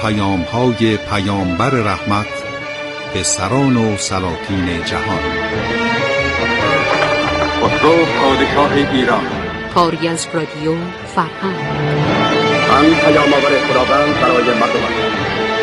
پیام‌های پیامبر رحمت به سران و سلاطین جهان. خسرو پادشاه ایران. کاری از رادیو فرهنگ. من پیام‌آور خداوند برای مردم.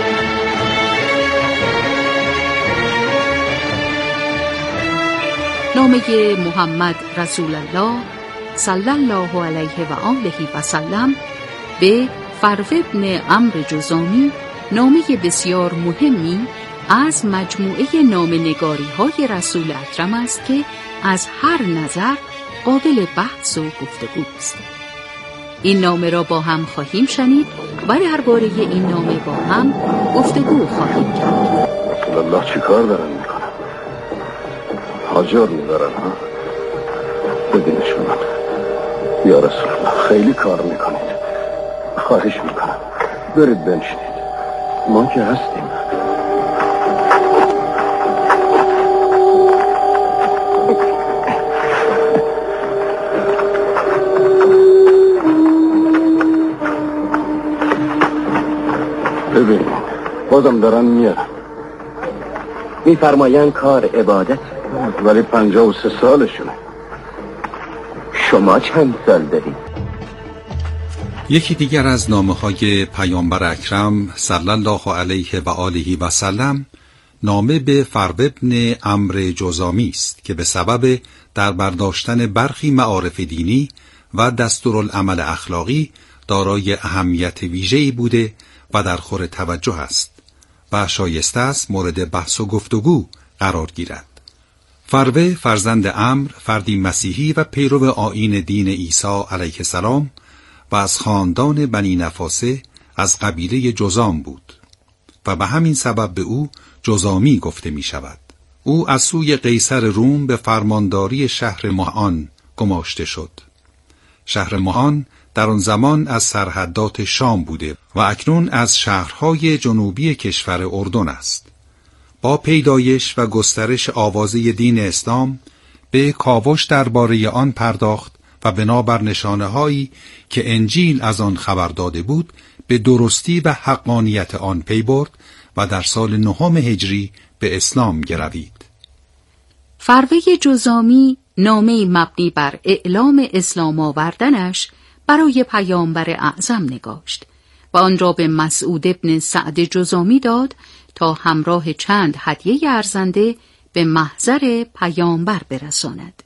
نامه محمد رسول الله صلی الله علیه و آله و سلم به فرو بن عمرو جذامی، نامه بسیار مهمی از مجموعه نامه‌نگاری‌های رسول اکرم است که از هر نظر قابل بحث و گفتگوست. این نامه را با هم خواهیم شنید و درباره این نامه با هم گفتگو خواهیم کرد. رسول الله چی کار دارن میکنن؟ حاجر میدارن ها؟ ببینشون. یا رسول الله خیلی کار میکنید، خواهش میکنم برید بنشینید، ما که هستیم. ببینید بازم دارن میارن، میفرماین کار عبادت، ولی 53 سالشونه. شما چند سال دارید؟ یکی دیگر از نامه‌های پیامبر اکرم صلی الله علیه و آله و سلم نامه به فرو بن عمرو جذامی است که به سبب در برداشتن برخی معارف دینی و دستورالعمل اخلاقی دارای اهمیت ویژه‌ای بوده و در خور توجه است و شایسته است مورد بحث و گفتگو قرار گیرد. فرو فرزند عمرو فردی مسیحی و پیرو آیین دین عیسی علیه السلام و از خاندان بنی نفاسه از قبیله جذام بود و به همین سبب به او جذامی گفته می شود. او از سوی قیصر روم به فرمانداری شهر مهان گماشته شد. شهر مهان در آن زمان از سرحدات شام بوده و اکنون از شهرهای جنوبی کشور اردن است. با پیدایش و گسترش آوازه دین اسلام به کاوش درباره آن پرداخت و بنابر نشانه‌هایی که انجیل از آن خبر داده بود به درستی و حقانیت آن پی برد و در سال 9 هجری به اسلام گروید. فرو جذامی نامه مبنی بر اعلام اسلام آوردنش برای پیامبر اعظم نگاشت و آن را به مسعود ابن سعد جذامی داد تا همراه چند هدیه ارزنده به محضر پیامبر برساند.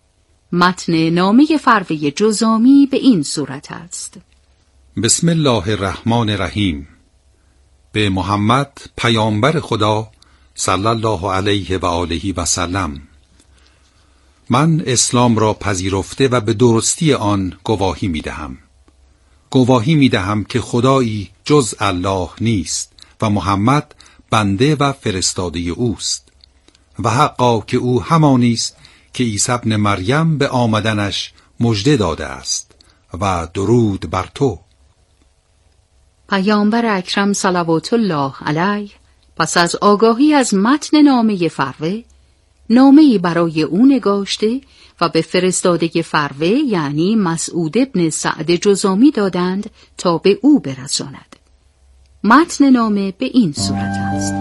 متن نامه فرو جذامی به این صورت است: بسم الله الرحمن الرحیم. به محمد پیامبر خدا صلی الله علیه و آله و سلم. من اسلام را پذیرفته و به درستی آن گواهی می‌دهم. گواهی می‌دهم که خدایی جز الله نیست و محمد بنده و فرستاده اوست و حقا که او همانی است که عیسی ابن مریم به آمدنش مژده داده است و درود بر تو. پیامبر اکرم صلوات الله علیه پس از آگاهی از متن نامه فرو، نامه‌ای برای او نگاشته و به فرستاده فرو یعنی مسعود ابن سعد جذامی دادند تا به او برساند. متن نامه به این صورت است: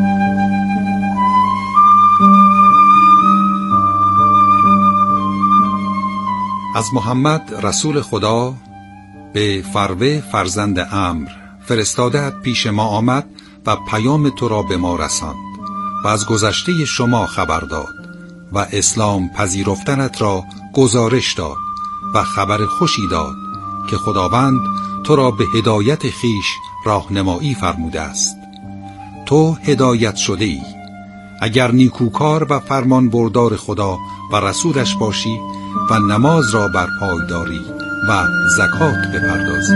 از محمد رسول خدا به فرو فرزند عمرو فرستاده‌ات پیش ما آمد و پیام تو را به ما رساند و از گذشته شما خبر داد و اسلام پذیرفتنت را گزارش داد و خبر خوشی داد که خداوند تو را به هدایت خیش راهنمایی فرموده است. تو هدایت شده ای اگر نیکوکار و فرمان بردار خدا و رسولش باشی و نماز را برپای داری و زکات بپردازی.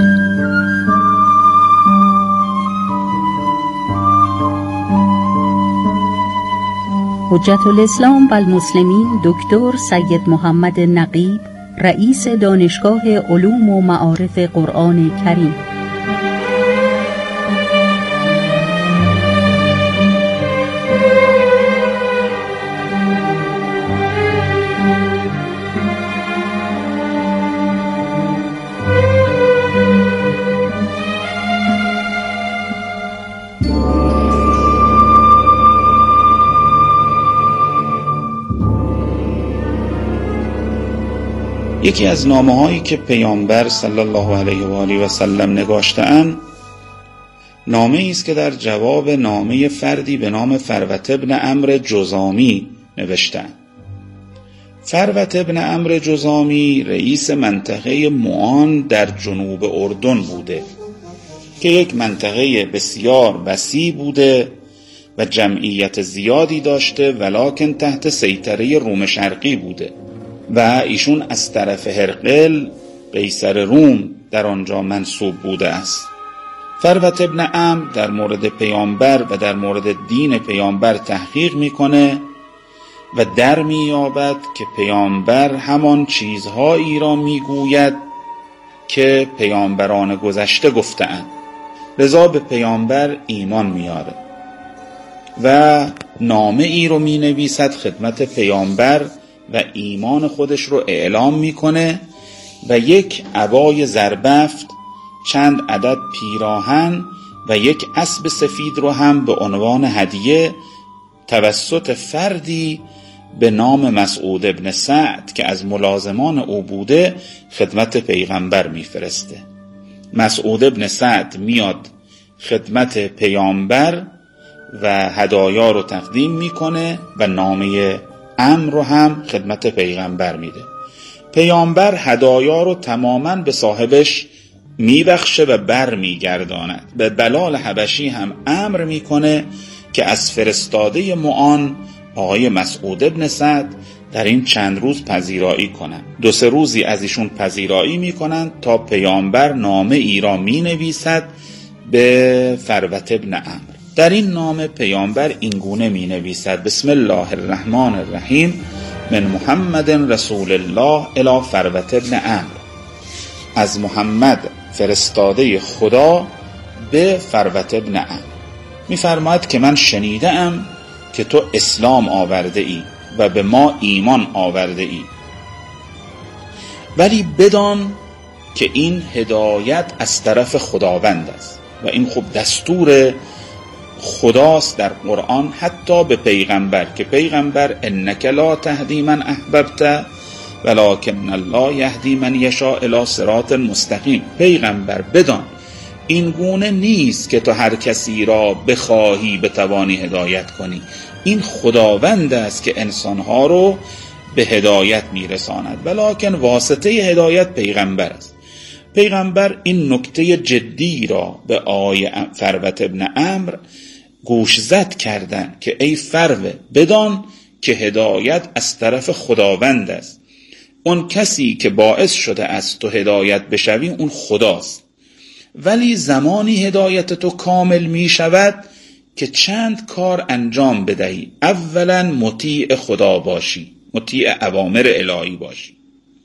حجت الاسلام و المسلمین دکتر سید محمد نقیب، رئیس دانشگاه علوم و معارف قرآن کریم. یکی از نامه‌هایی که پیامبر صلی الله علیه و آله و سلم نگاشته‌اند نامه‌ای است که در جواب نامه فردی به نام فروت ابن عمرو جذامی نوشته‌اند. فروت ابن عمرو جذامی رئیس منطقه معان در جنوب اردن بوده که یک منطقه بسیار وسیع بوده و جمعیت زیادی داشته ولکن تحت سیطره روم شرقی بوده و ایشون از طرف هرقل قیصر روم در آنجا منصوب بوده است. فروت ابن عمرو در مورد پیامبر و در مورد دین پیامبر تحقیق میکنه و در میابد که پیامبر همان چیزهایی را میگوید که پیامبران گذشته گفته‌اند. لذا به پیامبر ایمان میاره و نامه ای رو می نویسد خدمت پیامبر و ایمان خودش رو اعلام میکنه و یک عبای زربفت، چند عدد پیراهن و یک اسب سفید رو هم به عنوان هدیه توسط فردی به نام مسعود ابن سعد که از ملازمان او بوده خدمت پیغمبر میفرسته. مسعود ابن سعد میاد خدمت پیامبر و هدایا رو تقدیم میکنه و نامه امر رو هم خدمت پیغمبر میده. پیامبر هدایا رو تماما به صاحبش میبخشه و بر میگرداند. به بلال حبشی هم امر میکنه که از فرستاده معان آقای مسعود ابن سعد در این چند روز پذیرایی کنن. 2-3 روزی از ایشون پذیرایی میکنن تا پیامبر نامه ای را مینویسد به فروت ابن عمرو. در این نامه پیامبر اینگونه مینویسد: بسم الله الرحمن الرحیم من محمد رسول الله الی فروت ابن عمرو. از محمد فرستاده خدا به فروت ابن عمرو. میفرماید که من شنیدم که تو اسلام آورده ای و به ما ایمان آورده ای، ولی بدان که این هدایت از طرف خداوند است و این خب دستور خداست در قرآن حتی به پیغمبر که پیغمبر انک لا تهدی من احببت ولکن الله یهدی من یشاء الی صراط مستقیم. پیغمبر بدان این گونه نیست که تو هر کسی را بخواهی بتوانی هدایت کنی، این خداوند است که انسانها رو به هدایت میرساند، ولکن واسطه هدایت پیغمبر است. پیغمبر این نکته جدی را به آقای فروت ابن عمرو گوشزد کردن که ای فروه بدان که هدایت از طرف خداوند است، اون کسی که باعث شده از تو هدایت بشوی اون خداست، ولی زمانی هدایت تو کامل می شود که چند کار انجام بدهی. اولا مطیع خدا باشی، مطیع اوامر الهی باشی،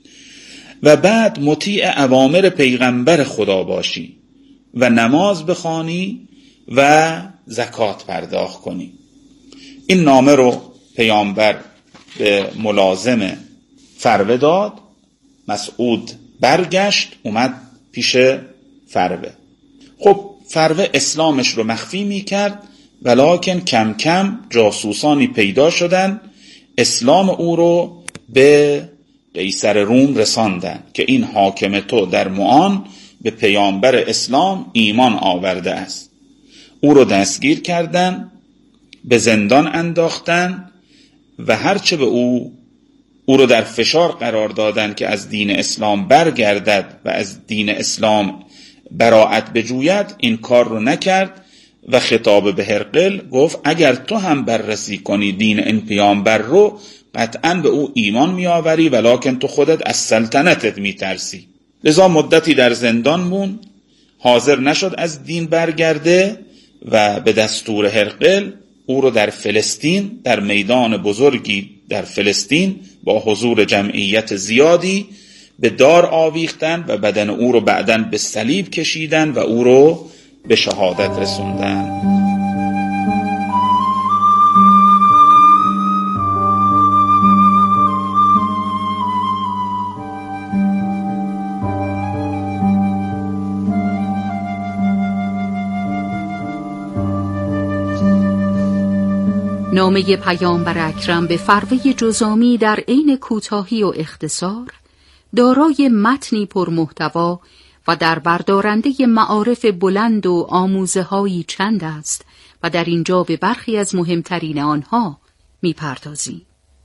و بعد مطیع اوامر پیغمبر خدا باشی و نماز بخوانی و زکات پرداخت کنی. این نامه رو پیامبر به ملازم فروه داد. مسعود برگشت اومد پیش فروه. خب فروه اسلامش رو مخفی میکرد، ولکن کم کم جاسوسانی پیدا شدن اسلام او رو به قیصر روم رساندن که این حاکم تو در معان به پیامبر اسلام ایمان آورده است. او رو دستگیر کردن، به زندان انداختن و هرچه به او رو در فشار قرار دادن که از دین اسلام برگردد و از دین اسلام براءت بجوید، این کار رو نکرد و خطاب به هرقل گفت اگر تو هم بررسی کنی دین این پیامبر رو قطعاً به او ایمان می آوری، ولکن تو خودت از سلطنتت می ترسی. لذا مدتی در زندان موند، حاضر نشد از دین برگرده و به دستور هرقل او رو در فلسطین، در میدان بزرگی در فلسطین با حضور جمعیت زیادی به دار آویختن و بدن او رو بعداً به صلیب کشیدن و او رو به شهادت رسوندن. نامه پیامبر اکرم به فروه جذامی در عین کوتاهی و اختصار دارای متنی پرمحتوا و در بردارنده معارف بلند و آموزه‌هایی چند است و در اینجا به برخی از مهمترین آنها می‌پردازیم.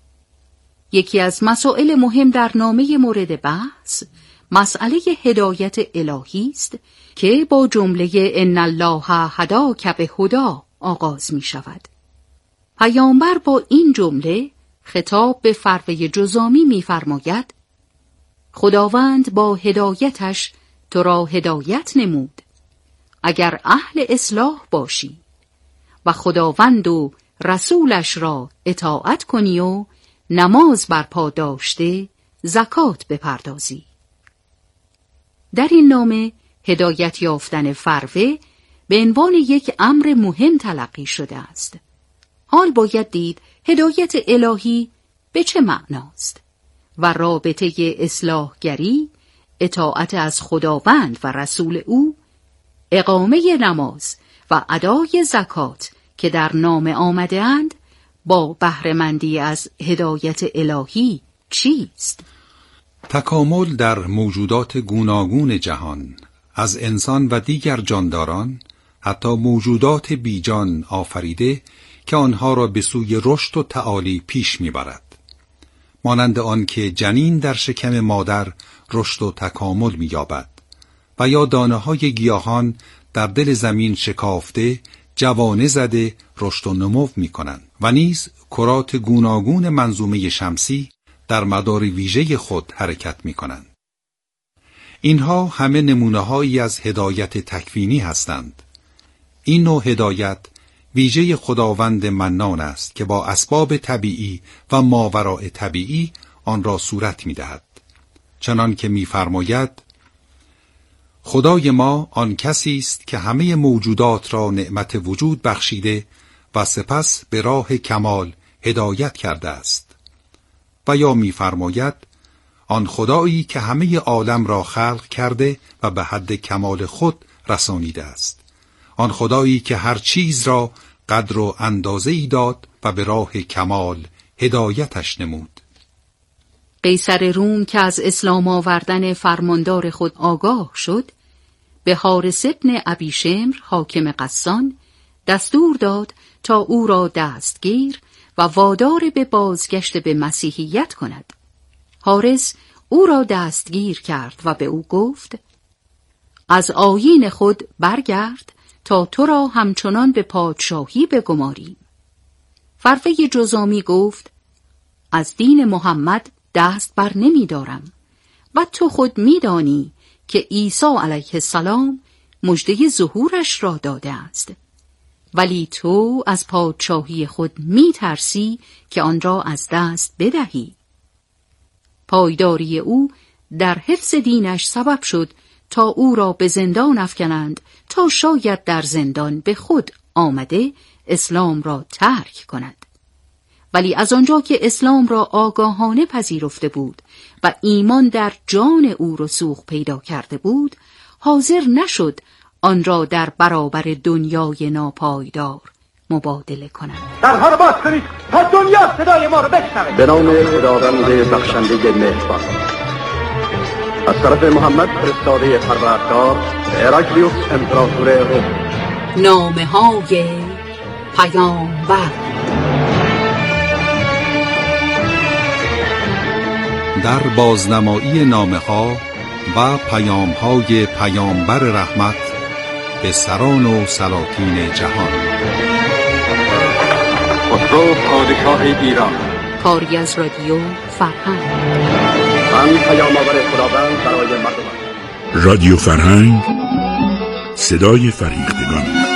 یکی از مسائل مهم در نامه مورد بحث مسئله هدایت الهی است که با جمله ان الله هداک به هدا آغاز می شود. پیامبر با این جمله خطاب به فروه جذامی می فرماید خداوند با هدایتش تو را هدایت نمود اگر اهل اصلاح باشی و خداوند و رسولش را اطاعت کنی و نماز برپا داشته زکات بپردازی. در این نامه هدایت یافتن فروه به عنوان یک امر مهم تلقی شده است. حال باید دید هدایت الهی به چه معناست و رابطه اصلاحگری، اطاعت از خداوند و رسول او، اقامه نماز و ادای زکات که در نامه آمده اند با بهره‌مندی از هدایت الهی چیست؟ تکامل در موجودات گوناگون جهان از انسان و دیگر جانداران حتی موجودات بیجان آفریده که آنها را به سوی رشد و تعالی پیش می‌برد. مانند آن که جنین در شکم مادر رشد و تکامل می‌یابد و یا دانه‌های گیاهان در دل زمین شکافته جوانه زده رشد و نمو می‌کنند و نیز کرات گوناگون منظومه شمسی در مدار ویژه خود حرکت می‌کنند. اینها همه نمونه‌هایی از هدایت تکوینی هستند. این نوع هدایت ویژه خداوند منان است که با اسباب طبیعی و ماوراء طبیعی آن را صورت می‌دهد. چنان که می‌فرماید خدای ما آن کسی است که همه موجودات را نعمت وجود بخشیده و سپس به راه کمال هدایت کرده است. و یا می‌فرماید آن خدایی که همه عالم را خلق کرده و به حد کمال خود رسانیده است. آن خدایی که هر چیز را قدر و اندازه‌ای داد و به راه کمال هدایتش نمود. قیصر روم که از اسلام آوردن فرماندار خود آگاه شد، به حارث ابن ابی شمر حاکم غسان دستور داد تا او را دستگیر و وادار به بازگشت به مسیحیت کند. حارث او را دستگیر کرد و به او گفت از آیین خود برگرد تا تو را همچنان به پادشاهی بگماریم. فروه جذامی گفت از دین محمد دست بر نمی دارم و تو خود می دانی که عیسی علیه السلام مژده ظهورش را داده است، ولی تو از پادشاهی خود می ترسی که آن را از دست بدهی. پایداری او در حفظ دینش سبب شد تا او را به زندان افکنند تا شاید در زندان به خود آمده اسلام را ترک کند. ولی از آنجا که اسلام را آگاهانه پذیرفته بود و ایمان در جان او رسوخ پیدا کرده بود، حاضر نشد آن را در برابر دنیای ناپایدار مبادله کند. درها رو باز کنید تا دنیا صدای ما رو بشنوه. به نام خداوند بخشنده مهربان. از طرف محمد فرستاده پروردگار هراکلیوس امپراتور روم. نامه‌های پیامبر. در بازنمایی نامه‌ها و پیام‌های پیامبر رحمت به سران و سلاطین جهان. خسرو پادشاه ایران. کاری از رادیو فرهنگ. من پیام‌آور خداوند برای مردم. رادیو فرهنگ، صدای فریختگان.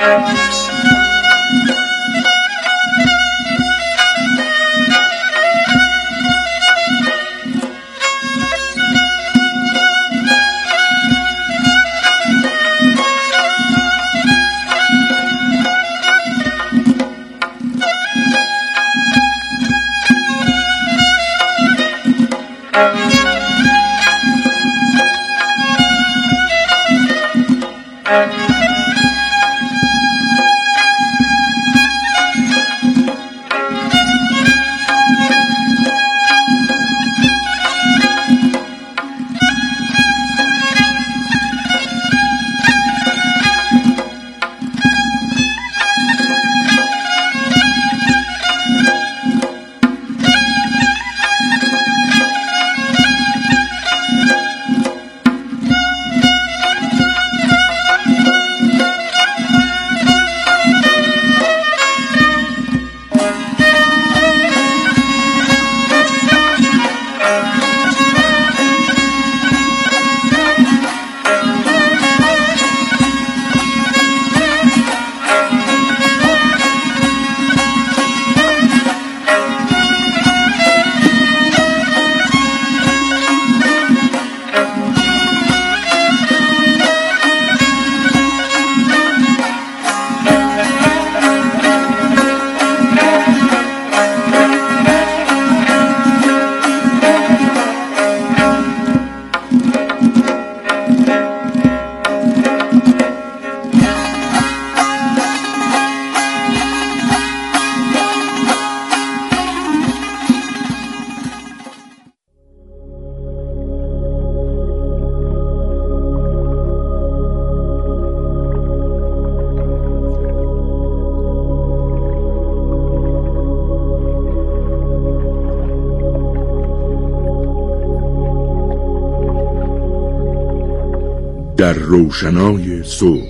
در روشنای صبح.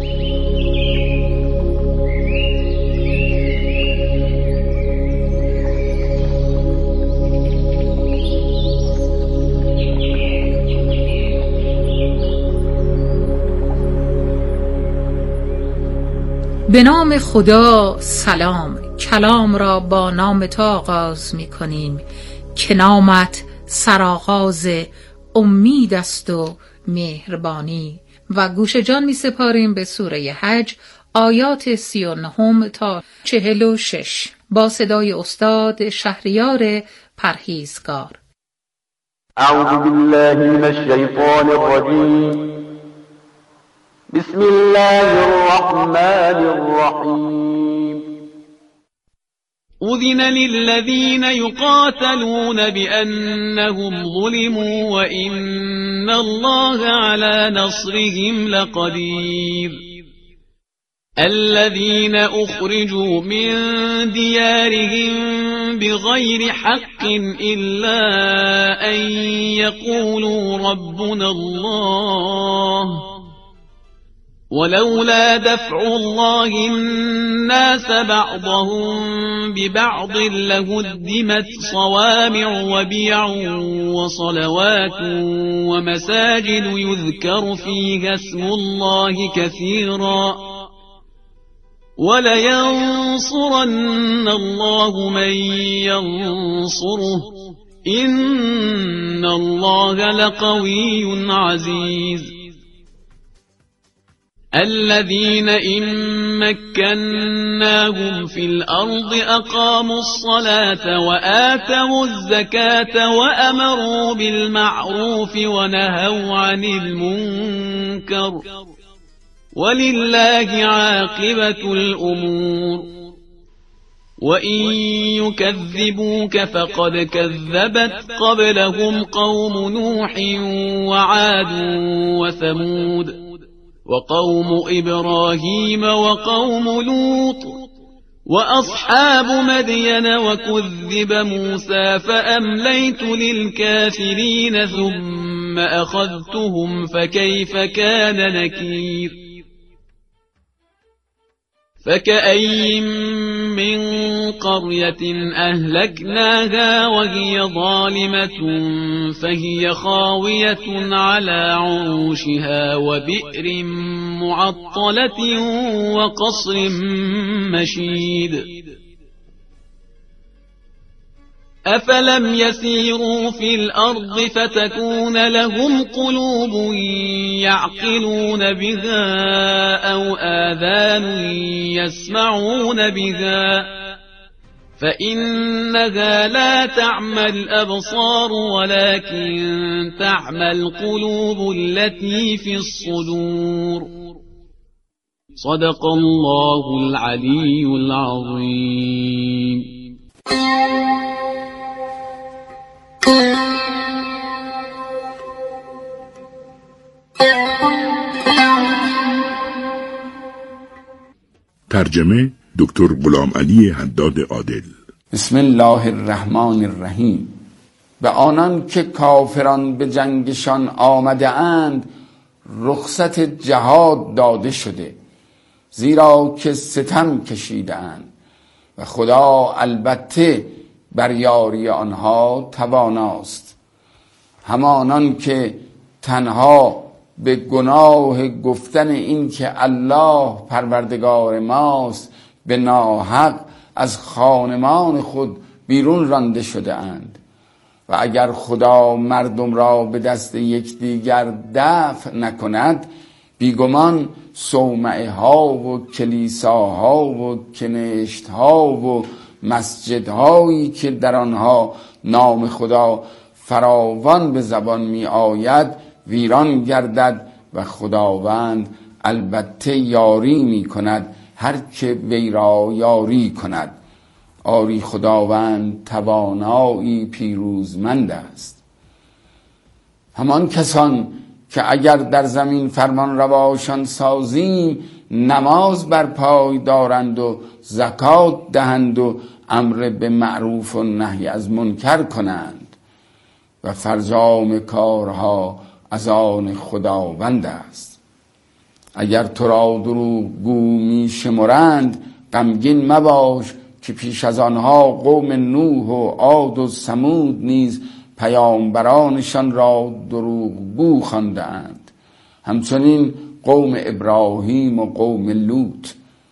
به نام خدا. سلام. کلام را با نام تو آغاز می کنیم که نامت سرآغاز امید است و مهربانی. و گوش جان می سپاریم به سوره حج آیات 39 تا 46 با صدای استاد شهریار پرهیزگار. اعوذ بالله من الشیطان الرجیم. بسم الله الرحمن الرحیم. أذن للذين يقاتلون بأنهم ظلموا وإن الله على نصرهم لقدير. الذين أخرجوا من ديارهم بغير حق إلا أن يقولوا ربنا الله ولولا دفع الله الناس بعضهم ببعض لهدمت صوامع وبيع وصلوات ومساجد يذكر فيها اسم الله كثيرا ولينصرن الله من ينصره إن الله لقوي عزيز. الذين إن مكناهم في الأرض أقاموا الصلاة وآتوا الزكاة وأمروا بالمعروف ونهوا عن المنكر ولله عاقبة الأمور. وإن يكذبوك فقد كذبت قبلهم قوم نوح وعاد وثمود وقوم إبراهيم وقوم لوط وأصحاب مدين وكذب موسى فأمليت للكافرين ثم أخذتهم فكيف كان نكير. فكأي من قرية أهلكناها وهي ظالمة فهي خاوية على عروشها وبئر معطلة وقصر مشيد أفلم يسيروا في الأرض فتكون لهم قلوب يعقلون بها أو آذان يسمعون بها فإنها لا تعمى الأبصار ولكن تعمى القلوب التي في الصدور صدق الله العلي العظيم. ترجمه دکتر غلامعلی حداد عادل. بسم الله الرحمن الرحیم. به آنان که کافران به جنگشان آمده اند رخصت جهاد داده شده، زیرا که ستم کشیده اند و خدا البته بر یاری آنها تواناست. همانان که تنها به گناه گفتن این که الله پروردگار ماست به ناحق از خانمان خود بیرون رانده شده اند و اگر خدا مردم را به دست یکدیگر دفع نکند بیگمان صومعه ها و کلیساها و کنشتها و مسجدهایی که در آنها نام خدا فراوان به زبان می آید ویران گردد و خداوند البته یاری می کند هر که وی را یاری کند. آری خداوند توانایی پیروزمند است. همان کسان که اگر در زمین فرمان رواشان سازیم نماز بر پای دارند و زکات دهند و امر به معروف و نهی از منکر کنند و فرجام کارها از آن خداوند است. اگر تو را دروغگو می شمرند غمگین مباش که پیش از آنها قوم نوح و عاد و ثمود نیز پیامبرانشان را دروغگو خواندند، همچنین قوم ابراهیم و قوم لوط.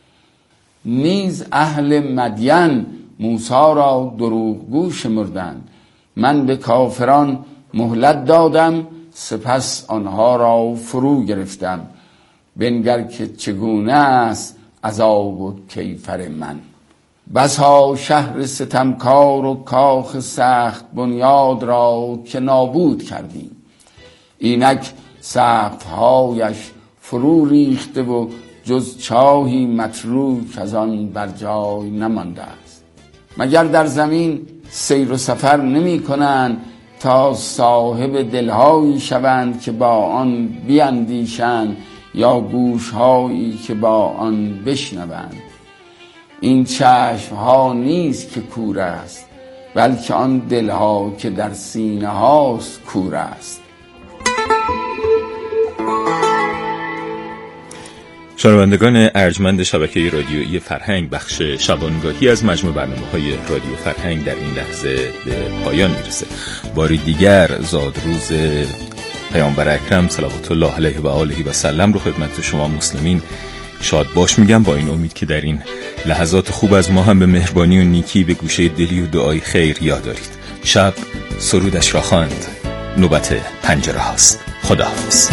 نیز اهل مدین موسی را دروغگو شمردند. من به کافران مهلت دادم سپس آنها را فرو گرفتم. بنگر که چگونه است عذاب و کیفر من. بسا شهر ستمکار و کاخ سخت بنیاد را که نابود کردیم، اینک سقف‌هایش فرو ریخته و جز چاهی متروک از آن بر جای نمانده است. مگر در زمین سیر و سفر نمی کنند تا صاحب دلهایی شوند که با آن بیندیشند یا گوشهایی که با آن بشنوند؟ این چشمها نیست که کور است، بلکه آن دلها که در سینه هاست کور است. شنوندگان ارجمند شبکه رادیویی فرهنگ، بخش شبانگاهی از مجموع برنامه‌های رادیو فرهنگ در این لحظه به پایان میرسه. باری دیگر زادروز پیامبر اکرم صلوات الله علیه و آله و سلم رو خدمت شما مسلمین شاد باش میگم، با این امید که در این لحظات خوب از ما هم به مهربانی و نیکی به گوشه دلی و دعای خیر یاد دارید. شب سرودش را خواند، نوبت پنجره هاست. خداحافظ.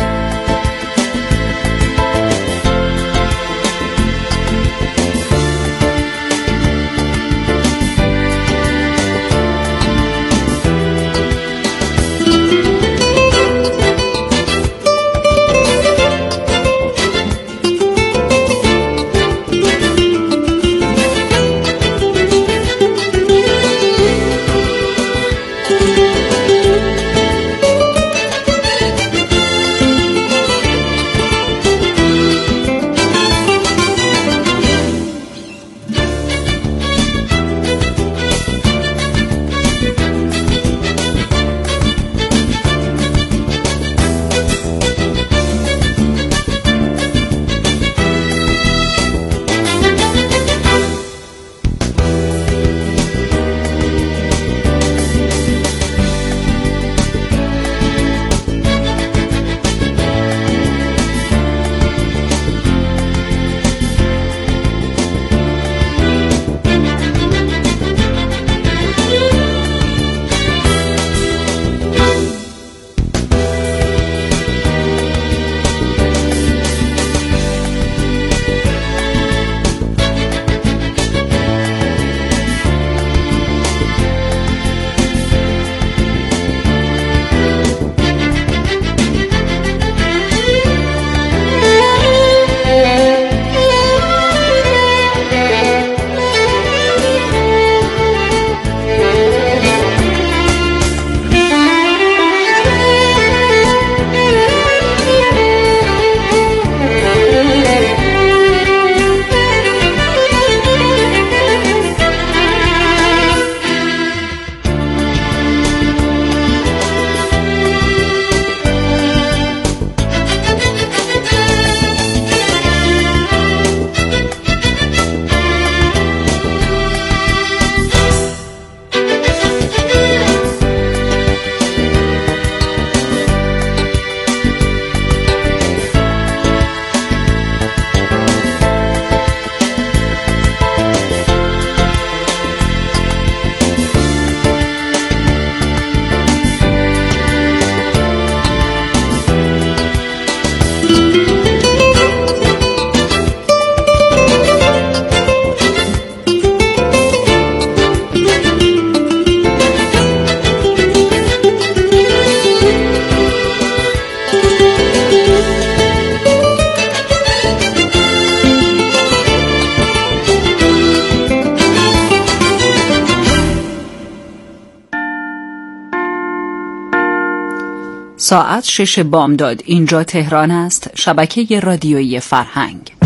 ساعت 6 بامداد. اینجا تهران است. شبکه رادیویی فرهنگ.